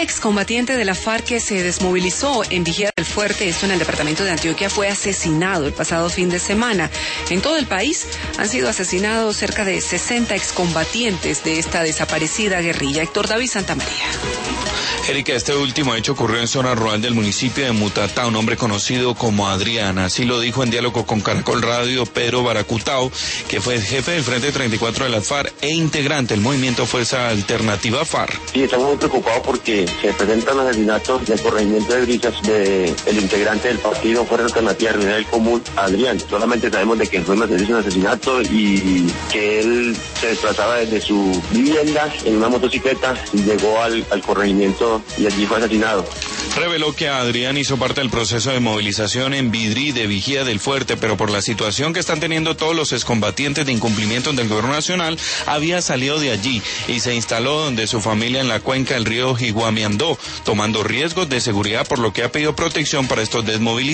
excombatiente de la FARC que se desmovilizó en Vigía del Fuerte, esto en el departamento de Antioquia, fue asesinado el pasado fin de semana. En todo el país han sido asesinados cerca de 60 excombatientes de esta desaparecida guerrilla. Héctor David Santamaría. Erika, este último hecho ocurrió en zona rural del municipio de Mutatá. Un hombre conocido como Adrián, así lo dijo en diálogo con Caracol Radio Pedro Baracutao, que fue jefe del Frente 34 de la FARC e integrante del movimiento Fuerza Alternativa FARC. Sí, estamos muy preocupados porque se presentan asesinatos del corregimiento de Brisas del integrante del partido Fuerza Alternativa Regional Común, Adrián. Solamente sabemos de que fue un asesinato y que él se desplazaba desde su vivienda en una motocicleta y llegó al corregimiento y allí fue asesinado. Reveló que Adrián hizo parte del proceso de movilización en Vidrí de Vigía del Fuerte, pero por la situación que están teniendo todos los excombatientes de incumplimiento del gobierno nacional, había salido de allí y se instaló donde su familia en la cuenca del río Jiguamiandó, tomando riesgos de seguridad, por lo que ha pedido protección para estos desmovilizados.